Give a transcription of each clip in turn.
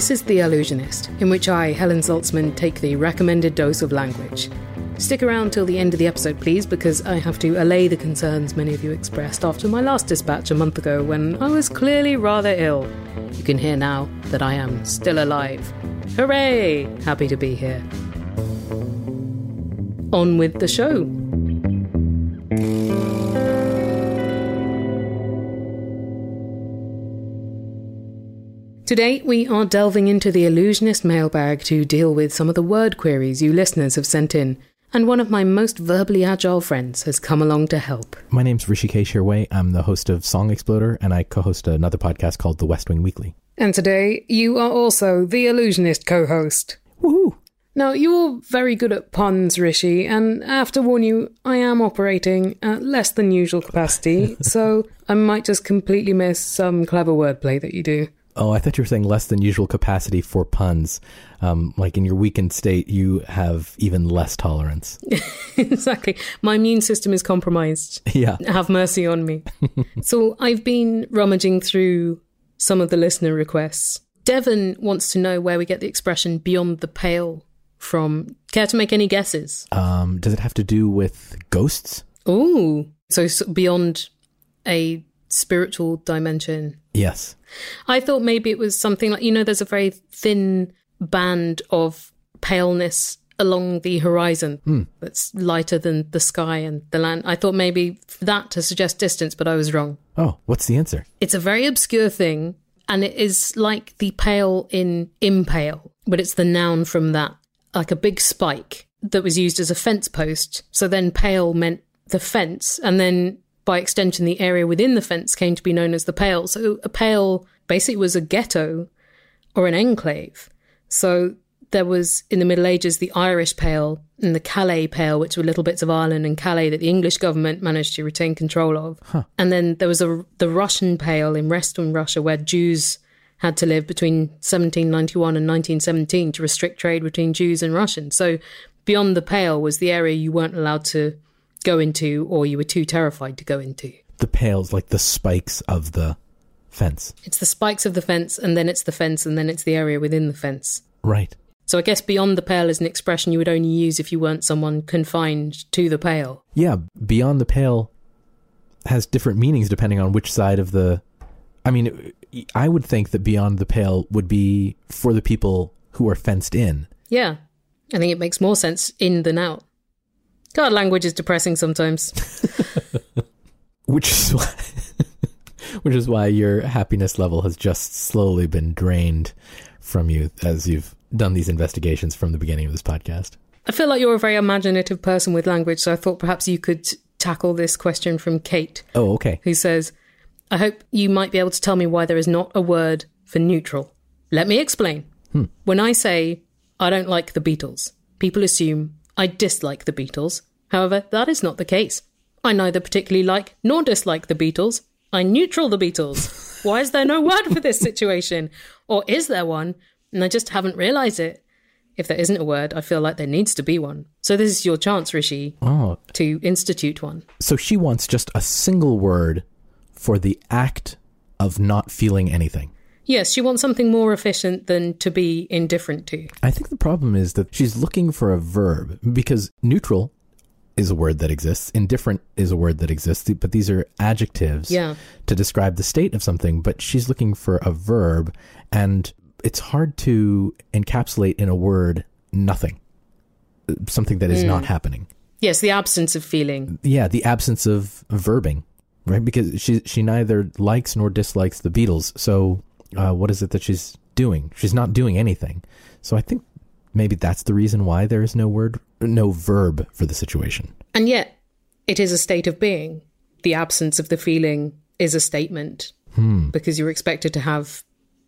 This is The Allusionist, in which I, Helen Zaltzman, take the recommended dose of language. Stick around till the end of the episode, please, because I have to allay the concerns many of you expressed after my last dispatch a month ago when I was clearly rather ill. You can hear now that I am still alive. Hooray! Happy to be here. On with the show. Today, we are delving into the Allusionist mailbag to deal with some of the word queries you listeners have sent in, and one of my most verbally agile friends has come along to help. My name's Rishikesh Hirway. I'm the host of Song Exploder, and I co-host another podcast called The West Wing Weekly. And today, you are also the Allusionist co-host. Woohoo! Now, you're very good at puns, Rishi, and I have to warn you, I am operating at less than usual capacity, so I might just completely miss some clever wordplay that you do. Oh, I thought you were saying less than usual capacity for puns. Like in your weakened state, you have even less tolerance. Exactly. My immune system is compromised. Yeah. Have mercy on me. So I've been rummaging through some of the listener requests. Devon wants to know where we get the expression beyond the pale from. Care to make any guesses? Does it have to do with ghosts? Ooh. So beyond a spiritual dimension. Yes. I thought maybe it was something like, there's a very thin band of paleness along the horizon that's lighter than the sky and the land. I thought maybe that to suggest distance, but I was wrong. Oh, what's the answer? It's a very obscure thing, and it is like the pale in impale, but it's the noun from that, like a big spike that was used as a fence post. So then pale meant the fence, and then by extension, the area within the fence came to be known as the Pale. So a Pale basically was a ghetto or an enclave. So there was, in the Middle Ages, the Irish Pale and the Calais Pale, which were little bits of Ireland and Calais that the English government managed to retain control of. Huh. And then there was the Russian Pale in Western Russia, where Jews had to live between 1791 and 1917 to restrict trade between Jews and Russians. So beyond the Pale was the area you weren't allowed to go into, or you were too terrified to go into. The pale's like the spikes of the fence. It's the spikes of the fence, and then it's the fence, and then it's the area within the fence. Right. So I guess beyond the pale is an expression you would only use if you weren't someone confined to the pale. Yeah, beyond the pale has different meanings depending on which side of the... I mean, I would think that beyond the pale would be for the people who are fenced in. Yeah, I think it makes more sense in than out. God, language is depressing sometimes. Which is why your happiness level has just slowly been drained from you as you've done these investigations from the beginning of this podcast. I feel like you're a very imaginative person with language, so I thought perhaps you could tackle this question from Kate. Oh, okay. Who says, I hope you might be able to tell me why there is not a word for neutral. Let me explain. When I say, I don't like the Beatles, people assume I dislike the Beatles. However, that is not the case. I neither particularly like nor dislike the Beatles. I neutral the Beatles. Why is there no word for this situation? Or is there one, and I just haven't realised it? If there isn't a word, I feel like there needs to be one. So this is your chance, Rishi, to institute one. So she wants just a single word for the act of not feeling anything. Yes, she wants something more efficient than to be indifferent to. I think the problem is that she's looking for a verb, because neutral is a word that exists, indifferent is a word that exists, but these are adjectives to describe the state of something, but she's looking for a verb, and it's hard to encapsulate in a word nothing, something that is not happening. Yes, the absence of feeling. Yeah, the absence of verbing, right? Because she neither likes nor dislikes the Beatles, so what is it that she's doing? She's not doing anything. So I think maybe that's the reason why there is no verb for the situation. And yet, it is a state of being. The absence of the feeling is a statement, because you're expected to have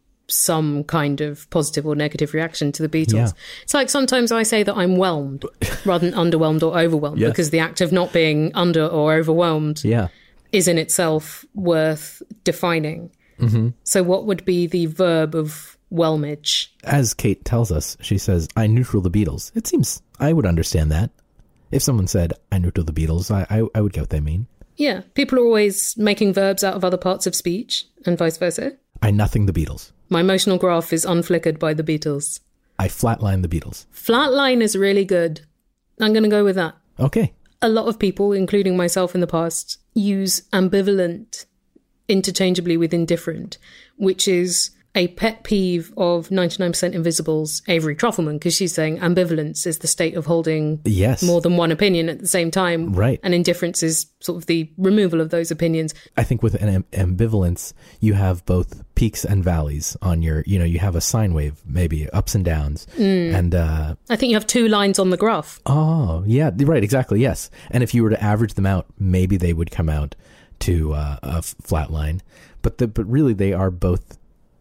some kind of positive or negative reaction to the Beatles. Yeah. It's like sometimes I say that I'm whelmed rather than underwhelmed or overwhelmed, because the act of not being under or overwhelmed is in itself worth defining. Mm-hmm. So what would be the verb of whelmage? As Kate tells us, she says, I neutral the Beatles. It seems I would understand that. If someone said, I neutral the Beatles, I would get what they mean. Yeah, people are always making verbs out of other parts of speech and vice versa. I nothing the Beatles. My emotional graph is unflickered by the Beatles. I flatline the Beatles. Flatline is really good. I'm going to go with that. Okay. A lot of people, including myself in the past, use ambivalent interchangeably with indifferent, which is a pet peeve of 99% Invisible's Avery Trufelman, because she's saying ambivalence is the state of holding more than one opinion at the same time. Right. And indifference is sort of the removal of those opinions. I think with an ambivalence, you have both peaks and valleys on your, you have a sine wave, maybe ups and downs. And I think you have 2 lines on the graph. Oh, yeah, right, exactly, yes. And if you were to average them out, maybe they would come out to a flat line. But really, they are both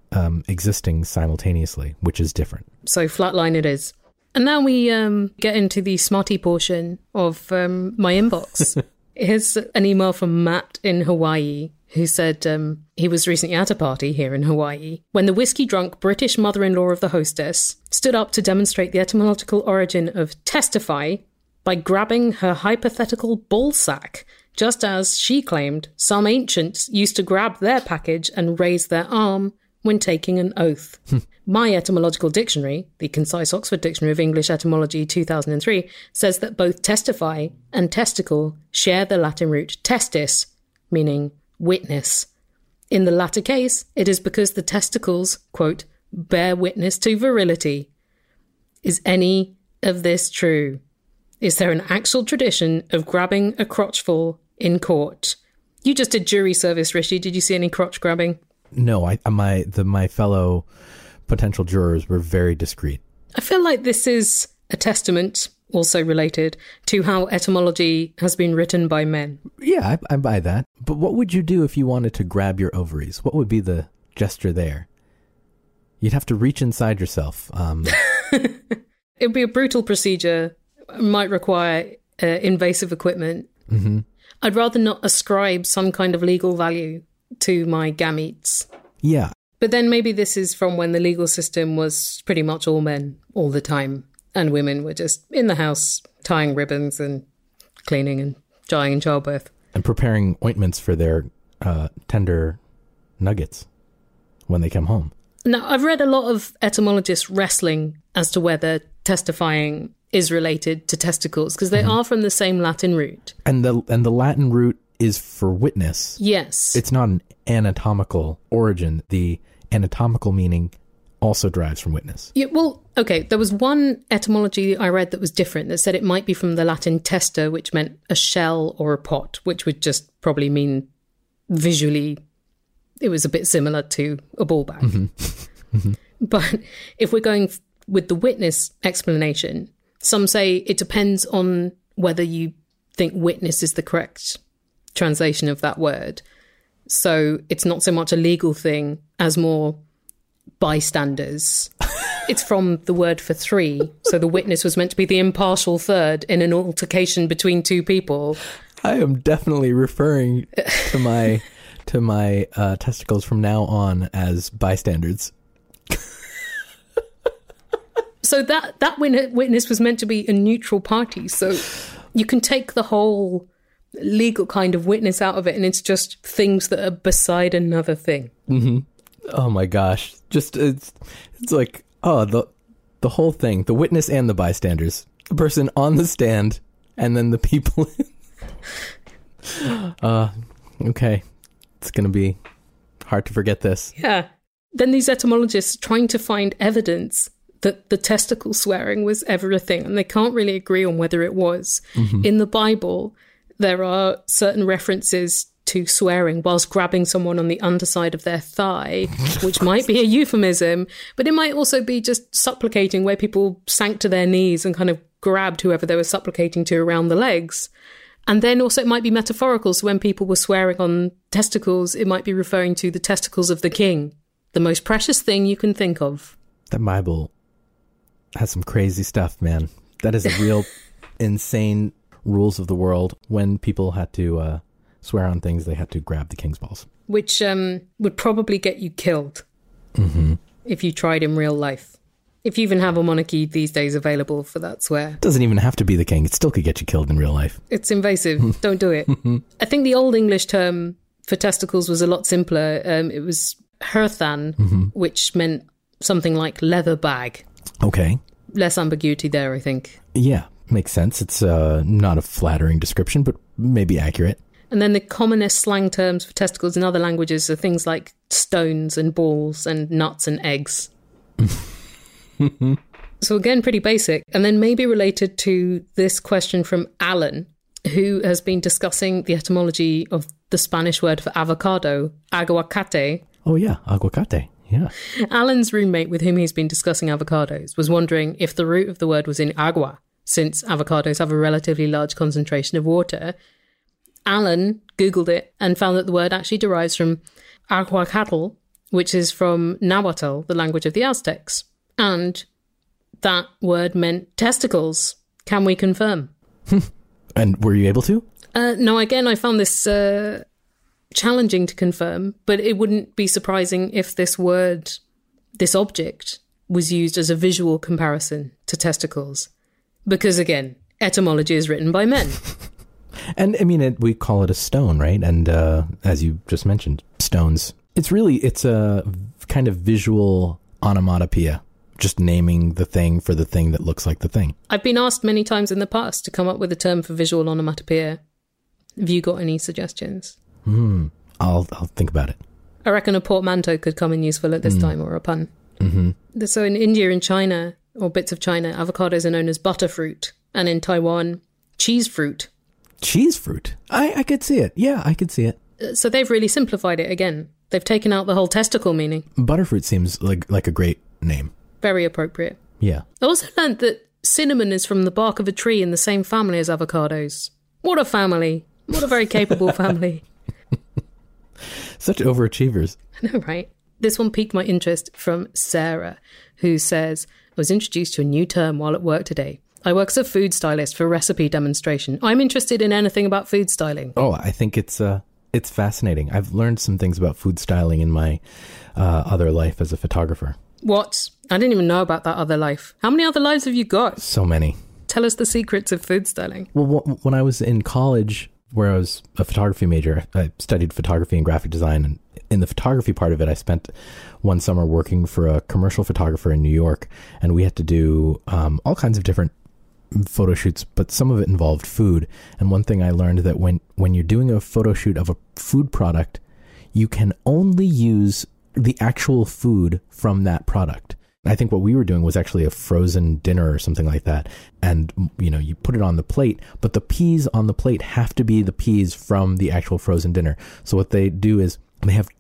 existing simultaneously, which is different. So flatline it is. And now we get into the smarty portion of my inbox. Here's an email from Matt in Hawaii, who said he was recently at a party here in Hawaii when the whiskey-drunk British mother-in-law of the hostess stood up to demonstrate the etymological origin of testify by grabbing her hypothetical ballsack, just as she claimed some ancients used to grab their package and raise their arm when taking an oath. My etymological dictionary, the Concise Oxford Dictionary of English Etymology 2003, says that both testify and testicle share the Latin root testis, meaning witness. In the latter case, it is because the testicles, quote, bear witness to virility. Is any of this true? Is there an actual tradition of grabbing a crotchful in court? You just did jury service, Rishi. Did you see any crotch grabbing? No, my fellow potential jurors were very discreet. I feel like this is a testament, also related, to how etymology has been written by men. Yeah, I buy that. But what would you do if you wanted to grab your ovaries? What would be the gesture there? You'd have to reach inside yourself. It would be a brutal procedure. It might require invasive equipment. Mm-hmm. I'd rather not ascribe some kind of legal value to my gametes. Yeah. But then maybe this is from when the legal system was pretty much all men all the time, and women were just in the house tying ribbons and cleaning and dying in childbirth. And preparing ointments for their tender nuggets when they come home. Now, I've read a lot of etymologists wrestling as to whether testifying is related to testicles, because they are from the same Latin root. And the Latin root is for witness. Yes. It's not an anatomical origin. The anatomical meaning also derives from witness. Yeah, well, okay, there was one etymology I read that was different, that said it might be from the Latin testa, which meant a shell or a pot, which would just probably mean visually it was a bit similar to a ball bag. Mm-hmm. Mm-hmm. But if we're going with the witness explanation, some say it depends on whether you think witness is the correct translation of that word. So it's not so much a legal thing as more bystanders. It's from the word for three. So the witness was meant to be the impartial third in an altercation between two people. I am definitely referring to my testicles from now on as bystanders. So that witness was meant to be a neutral party. So you can take the whole legal kind of witness out of it, and it's just things that are beside another thing. Mm-hmm. Oh my gosh. Just it's like, the whole thing, the witness and the bystanders, the person on the stand and then the people. Okay. It's going to be hard to forget this. Yeah. Then these etymologists trying to find evidence that the testicle swearing was ever a thing, and they can't really agree on whether it was. Mm-hmm. In the Bible, there are certain references to swearing whilst grabbing someone on the underside of their thigh, which might be a euphemism, but it might also be just supplicating, where people sank to their knees and kind of grabbed whoever they were supplicating to around the legs. And then also it might be metaphorical, so when people were swearing on testicles, it might be referring to the testicles of the king, the most precious thing you can think of. The Bible has some crazy stuff, man. That is a real insane rules of the world. When people had to swear on things, they had to grab the king's balls. Which would probably get you killed if you tried in real life. If you even have a monarchy these days available for that swear. It doesn't even have to be the king. It still could get you killed in real life. It's invasive. Don't do it. I think the Old English term for testicles was a lot simpler. It was herthan, which meant something like leather bag. Okay. Less ambiguity there, I think. Yeah, makes sense. It's not a flattering description, but maybe accurate. And then the commonest slang terms for testicles in other languages are things like stones and balls and nuts and eggs. So again, pretty basic. And then maybe related to this question from Alan, who has been discussing the etymology of the Spanish word for avocado, aguacate. Oh yeah, aguacate. Yeah. Alan's roommate with whom he's been discussing avocados was wondering if the root of the word was in agua, since avocados have a relatively large concentration of water. Alan Googled it and found that the word actually derives from aguacatl, which is from Nahuatl, the language of the Aztecs. And that word meant testicles. Can we confirm? And were you able to? No, again, I found this challenging to confirm, but it wouldn't be surprising if this word, this object, was used as a visual comparison to testicles. Because again, etymology is written by men. And I mean, we call it a stone, right? And as you just mentioned, stones. It's a kind of visual onomatopoeia, just naming the thing for the thing that looks like the thing. I've been asked many times in the past to come up with a term for visual onomatopoeia. Have you got any suggestions? I'll think about it. I reckon a portmanteau could come in useful at this time, or a pun. Mm-hmm. So in India and China, or bits of China, avocados are known as butterfruit. And in Taiwan, cheese fruit. Cheese fruit? I could see it. Yeah, I could see it. So they've really simplified it again. They've taken out the whole testicle meaning. Butterfruit seems like a great name. Very appropriate. Yeah. I also learned that cinnamon is from the bark of a tree in the same family as avocados. What a family. What a very capable family. Such overachievers. I know, right? This one piqued my interest from Sarah, who says, I was introduced to a new term while at work today. I work as a food stylist for recipe demonstration. I'm interested in anything about food styling. Oh, I think it's fascinating. I've learned some things about food styling in my other life as a photographer. What? I didn't even know about that other life. How many other lives have you got? So many. Tell us the secrets of food styling. Well, when I was in college, where I was a photography major, I studied photography and graphic design. And in the photography part of it, I spent one summer working for a commercial photographer in New York. And we had to do all kinds of different photo shoots, but some of it involved food. And one thing I learned that when you're doing a photo shoot of a food product, you can only use the actual food from that product. I think what we were doing was actually a frozen dinner or something like that. And, you put it on the plate, but the peas on the plate have to be the peas from the actual frozen dinner. So what they do is they have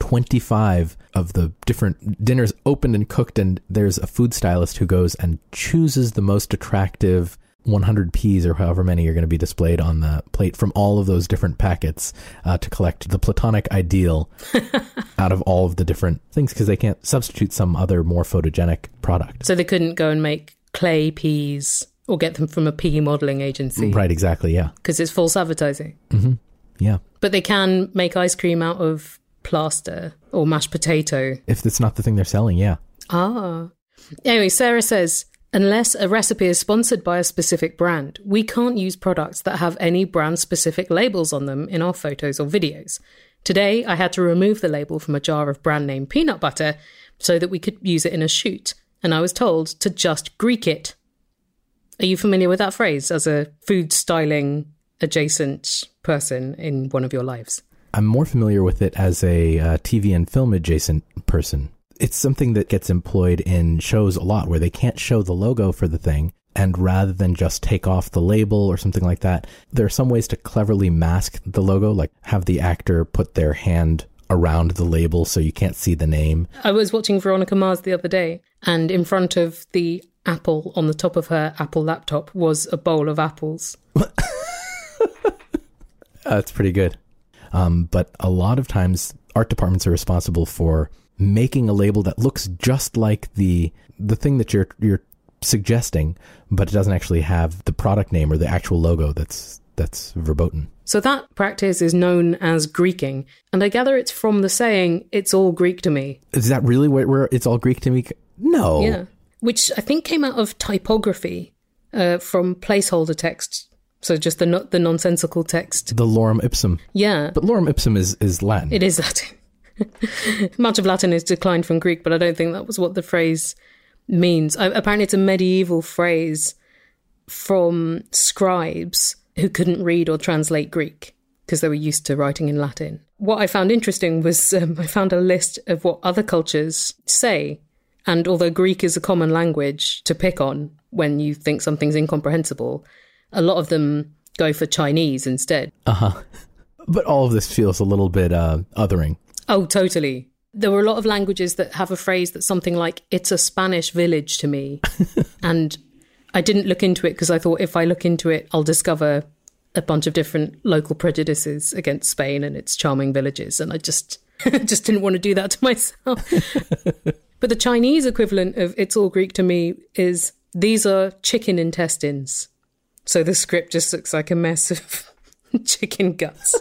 25 of the different dinners opened and cooked, and there's a food stylist who goes and chooses the most attractive 100 peas or however many are going to be displayed on the plate from all of those different packets to collect the platonic ideal out of all of the different things, because they can't substitute some other more photogenic product. So they couldn't go and make clay peas or get them from a pea modelling agency. Right, exactly, yeah. Because it's false advertising. Mm-hmm. Yeah. But they can make ice cream out of plaster or mashed potato. If it's not the thing they're selling, yeah. Ah. Anyway, Sarah says, unless a recipe is sponsored by a specific brand, we can't use products that have any brand-specific labels on them in our photos or videos. Today, I had to remove the label from a jar of brand name peanut butter so that we could use it in a shoot, and I was told to just Greek it. Are you familiar with that phrase as a food styling adjacent person in one of your lives? I'm more familiar with it as a TV and film adjacent person. It's something that gets employed in shows a lot where they can't show the logo for the thing, and rather than just take off the label or something like that, there are some ways to cleverly mask the logo, like have the actor put their hand around the label so you can't see the name. I was watching Veronica Mars the other day, and in front of the apple on the top of her Apple laptop was a bowl of apples. That's pretty good. But a lot of times art departments are responsible for making a label that looks just like the thing that you're suggesting, but it doesn't actually have the product name or the actual logo that's verboten. So that practice is known as Greeking, and I gather it's from the saying, "It's all Greek to me." Is that really where it's all Greek to me? No. Yeah, which I think came out of typography from placeholder text. So just the nonsensical text. The lorem ipsum. Yeah. But lorem ipsum is Latin. It is Latin. Much of Latin is declined from Greek, but I don't think that was what the phrase means. Apparently it's a medieval phrase from scribes who couldn't read or translate Greek because they were used to writing in Latin. What I found interesting was I found a list of what other cultures say. And although Greek is a common language to pick on when you think something's incomprehensible, a lot of them go for Chinese instead. Uh-huh. But all of this feels a little bit othering. Oh, totally. There were a lot of languages that have a phrase that's something like, it's a Spanish village to me. And I didn't look into it because I thought if I look into it, I'll discover a bunch of different local prejudices against Spain and its charming villages. And I just didn't want to do that to myself. But the Chinese equivalent of it's all Greek to me is, these are chicken intestines. So the script just looks like a mess of chicken guts.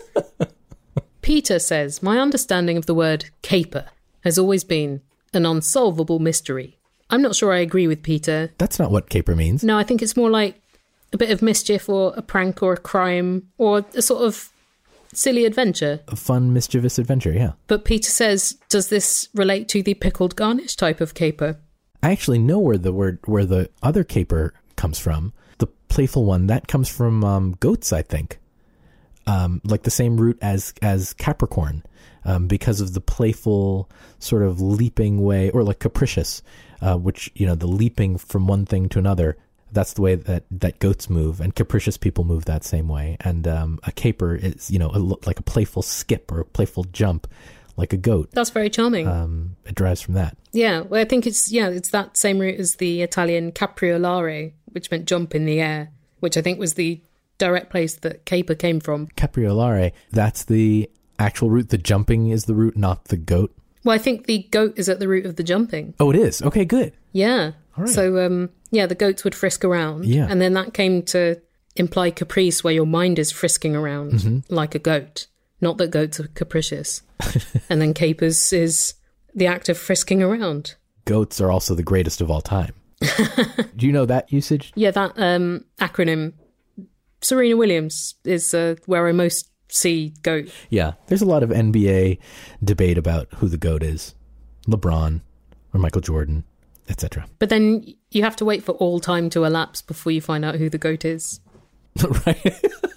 Peter says, my understanding of the word caper has always been an unsolvable mystery. I'm not sure I agree with Peter. That's not what caper means. No, I think it's more like a bit of mischief or a prank or a crime or a sort of silly adventure. A fun, mischievous adventure, yeah. But Peter says, does this relate to the pickled garnish type of caper? I actually know where the other caper comes from. The playful one, that comes from goats, I think. Like the same root as Capricorn, because of the playful sort of leaping way, or like capricious, which, the leaping from one thing to another. That's the way that goats move, and capricious people move that same way. And a caper is, like a playful skip or a playful jump, like a goat. That's very charming. It derives from that. Yeah, well, I think it's that same root as the Italian capriolare, which meant jump in the air, which I think was the direct place that caper came from. Capriolare, that's the actual root. The jumping is the root, not the goat. Well, I think the goat is at the root of the jumping. Oh, it is? Okay, good. Yeah. All right. So, the goats would frisk around. Yeah. And then that came to imply caprice, where your mind is frisking around like a goat. Not that goats are capricious. And then capers is the act of frisking around. Goats are also the greatest of all time. Do you know that usage? Yeah, that acronym. Serena Williams is where I most see GOAT. Yeah, there's a lot of NBA debate about who the GOAT is. LeBron or Michael Jordan, etc. But then you have to wait for all time to elapse before you find out who the GOAT is. Right.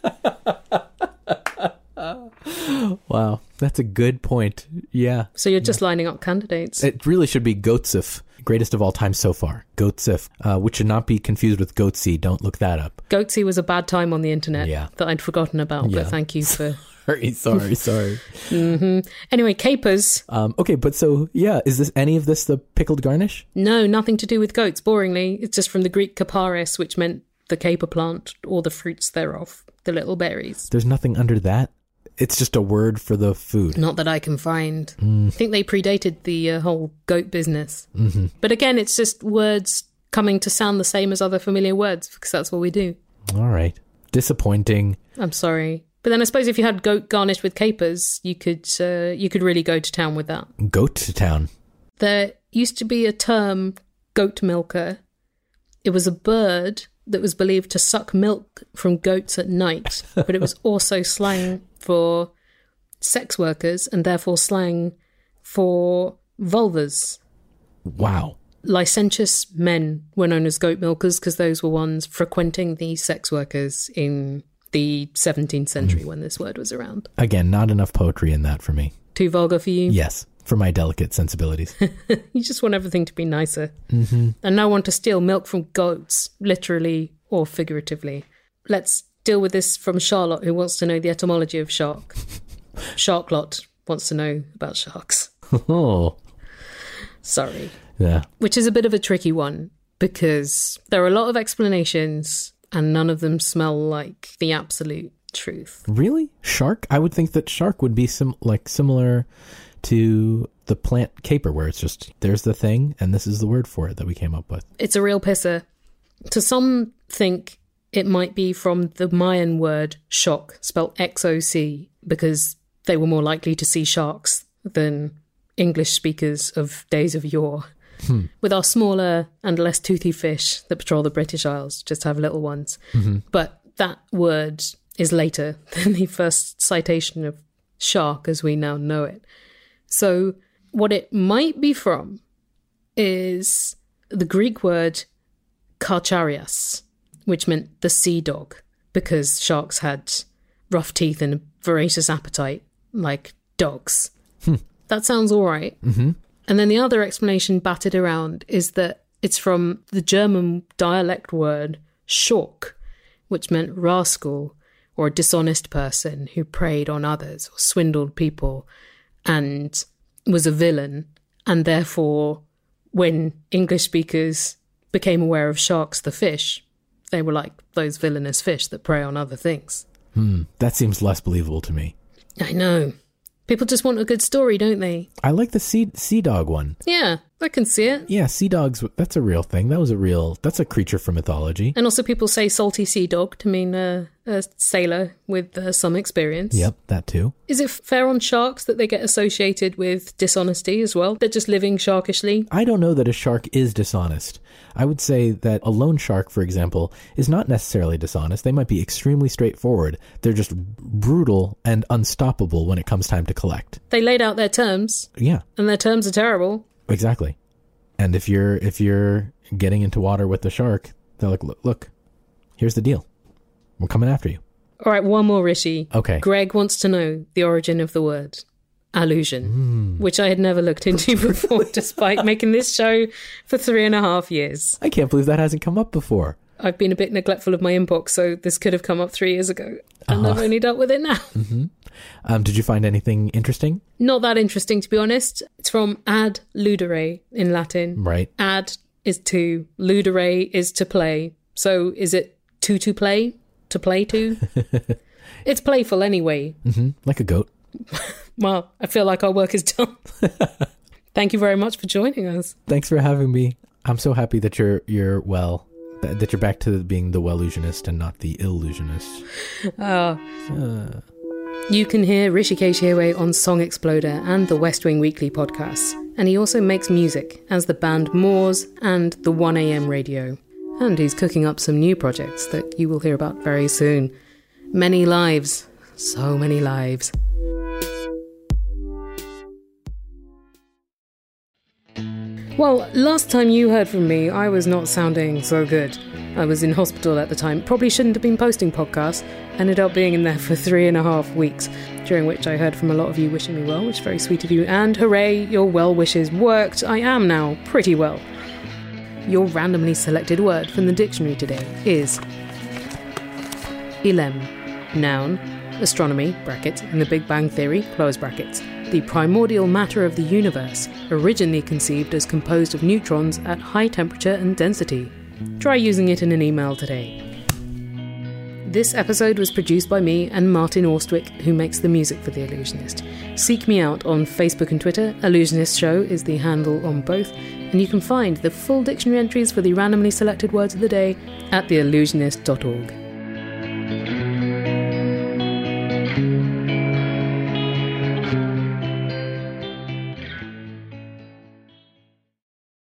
Wow, that's a good point. Yeah. So you're just lining up candidates. It really should be Goatsif, greatest of all time so far. Goatsif, which should not be confused with Goatsy. Don't look that up. Goatsy was a bad time on the internet that I'd forgotten about, but thank you for... Sorry. Anyway, capers. Okay, but so, is any of this the pickled garnish? No, nothing to do with goats, boringly. It's just from the Greek kaparis, which meant the caper plant or the fruits thereof, the little berries. There's nothing under that? It's just a word for the food. Not that I can find. I think they predated the whole goat business. Mm-hmm. But again, it's just words coming to sound the same as other familiar words, because that's what we do. All right. Disappointing. I'm sorry. But then I suppose if you had goat garnished with capers, you could really go to town with that. Goat to town. There used to be a term, goat milker. It was a bird that was believed to suck milk from goats at night, but it was also slang for sex workers and therefore slang for vulvas. Wow. Licentious men were known as goat milkers because those were ones frequenting the sex workers in the 17th century when this word was around. Again, not enough poetry in that for me. Too vulgar for you? Yes, for my delicate sensibilities. You just want everything to be nicer. Mm-hmm. And no one to steal milk from goats, literally or figuratively. Let's deal with this from Charlotte, who wants to know the etymology of shark. Sharklot wants to know about sharks. Oh. Sorry. Yeah. Which is a bit of a tricky one, because there are a lot of explanations and none of them smell like the absolute truth. Really? Shark? I would think that shark would be similar to the plant caper, where it's just, there's the thing, and this is the word for it that we came up with. It's a real pisser. To some think it might be from the Mayan word shock, spelled X-O-C, because they were more likely to see sharks than English speakers of days of yore. With our smaller and less toothy fish that patrol the British Isles, just have little ones. Mm-hmm. But that word is later than the first citation of shark as we now know it. So what it might be from is the Greek word karcharias, which meant the sea dog, because sharks had rough teeth and a voracious appetite, like dogs. That sounds all right. Mm-hmm. And then the other explanation batted around is that it's from the German dialect word schork, which meant rascal or a dishonest person who preyed on others or swindled people and was a villain. And therefore, when English speakers became aware of sharks, the fish, they were like those villainous fish that prey on other things. That seems less believable to me. I know. People just want a good story, don't they? I like the sea dog one. Yeah, I can see it. Yeah, sea dogs, that's a real thing. That's a creature from mythology. And also people say salty sea dog to mean a sailor with some experience. Yep, that too. Is it fair on sharks that they get associated with dishonesty as well? They're just living sharkishly? I don't know that a shark is dishonest. I would say that a loan shark, for example, is not necessarily dishonest. They might be extremely straightforward. They're just brutal and unstoppable when it comes time to collect. They laid out their terms. Yeah. And their terms are terrible. Exactly. And if you're getting into water with the shark, they're like, look, here's the deal. We're coming after you. All right, one more, Rishi. Okay. Greg wants to know the origin of the word allusion, which I had never looked into before, despite making this show for 3.5 years. I can't believe that hasn't come up before. I've been a bit neglectful of my inbox, so this could have come up 3 years ago, and I've only dealt with it now. Mm-hmm. Did you find anything interesting? Not that interesting, to be honest. It's from ad ludere in Latin. Right. Ad is to, ludere is to play. So is it to play? To play to? It's playful anyway. Mm-hmm. Like a goat. Well, I feel like our work is done. Thank you very much for joining us. Thanks for having me. I'm so happy that you're well, that you're back to being the well-illusionist and not the illusionist. You can hear Hrishikesh Hirway on Song Exploder and the West Wing Weekly podcasts, and he also makes music as the band Moors and the 1am Radio. And he's cooking up some new projects that you will hear about very soon. Many lives. So many lives. Well, last time you heard from me, I was not sounding so good. I was in hospital at the time. Probably shouldn't have been posting podcasts. Ended up being in there for 3.5 weeks, during which I heard from a lot of you wishing me well, which is very sweet of you. And hooray, your well wishes worked. I am now pretty well. Your randomly selected word from the dictionary today is Ilem. Noun, astronomy, brackets, and the Big Bang Theory, close brackets. The primordial matter of the universe, originally conceived as composed of neutrons at high temperature and density. Try using it in an email today. This episode was produced by me and Martin Austwick, who makes the music for The Illusionist. Seek me out on Facebook and Twitter. Illusionist Show is the handle on both, and you can find the full dictionary entries for the randomly selected words of the day at theillusionist.org.